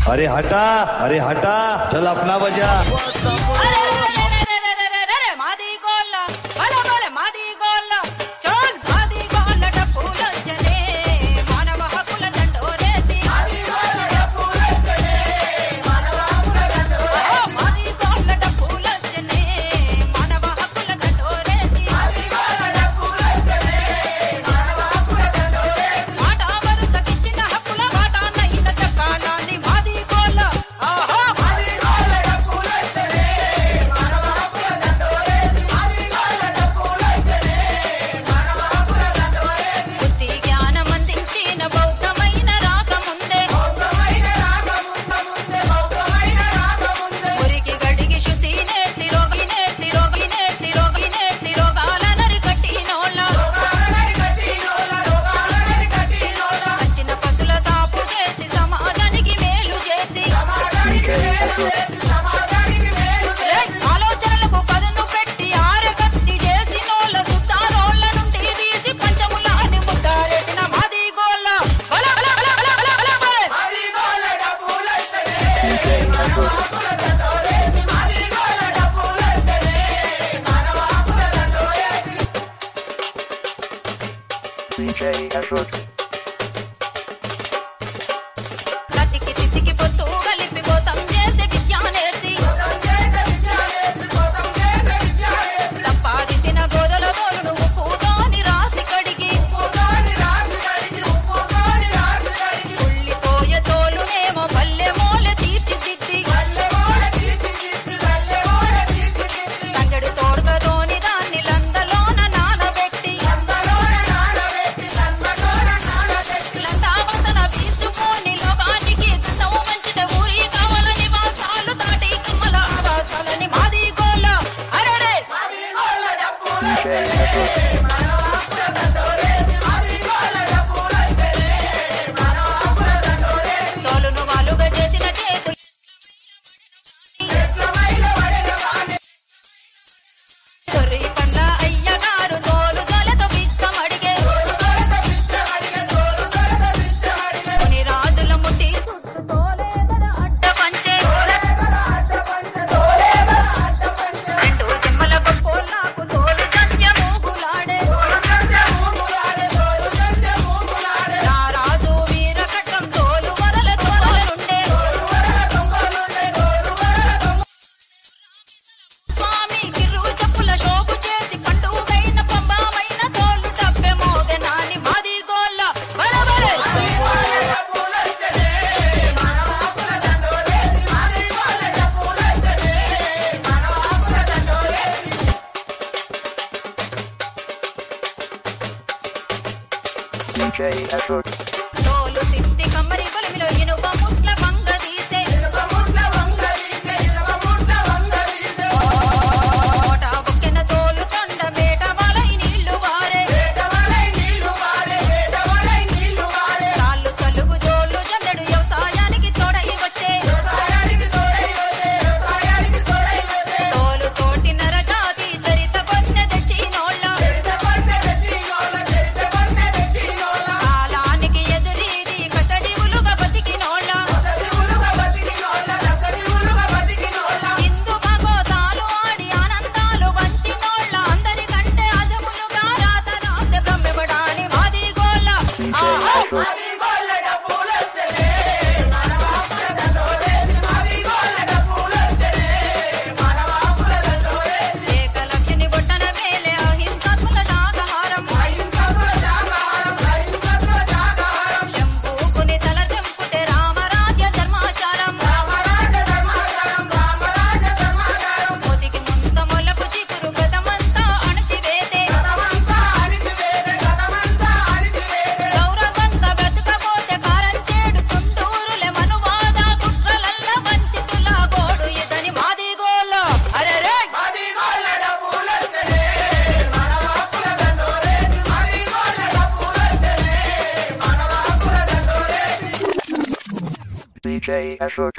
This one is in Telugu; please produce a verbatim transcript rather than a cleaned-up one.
अरे हटा अरे हटा चल अपना बजा। D J Ashok. D J Ashok. Solo sitti kammari kolimilo inuba mutla banga dise inuba mutla banga dise inuba mutla banga dise ota bukkena tolu tanda beta malai neellu vaare beta malai neellu vaare beta malai neellu vaare kallu kallugu jollu jandedu వ్యవసాయానికి తోడై వచ్చే వ్యవసాయానికి తోడై వచ్చే వ్యవసాయానికి తోడై వచ్చే తోలు తోటి నరజాతి చరిత పన్నె తెచ్చినోళ్ళ చరిత పన్నె తెచ్చినోళ్ళ చరిత పన్నె తెచ్చినోళ్ళ కాలానికి ఎదురీది కసడివులుగా బతికినోళ్ళ కసడివులుగా బతికినోళ్ళ కసడివులుగా బతికినోళ్ళ హిందూ భగోతాలు ఆడి ఆనందాలు వంచినోళ్ళ అందరికంటే అజములుగా రాత రాసే బ్రహ్మబడాలి మాది గోళ్ళ ఆహా మాది గోళ్ళ డబ్బులొచ్చనే మనవాపుల దండోరేసి మాది గోళ్ళ డబ్బులొచ్చనే మనవాపుల దండోరేసి ఏకలవ్యుని బొట్టన వేలే అహింసకుల శాకాహారం అహింసకుల శాకాహారం అహింసకుల శాకాహారం శంభూకుని తల తెంపుతే రామరాజ్య ధర్మాచారం రామరాజ్య ధర్మాచారం రామరాజ్య ధర్మాచారం మొదికి ముంత మొలకు చిగురు గతమంతా అణచివేతే గతమంతా అణచివేతే గతమంతా అణచివేతే గౌరవంగా బ్రతకపోతే కారంచేడు చుండూరులే మనువాద కుట్రలల్ల వంచితుల గోడు ఇదని మాది గోళ్ళ అరెరే మాది గోళ్ళ డబ్బులొచ్చనే మనవాపుల దండోరేసి మాది గోళ్ళ డబ్బులొచ్చనే మనవాపుల దండోరేసి D J Ashok.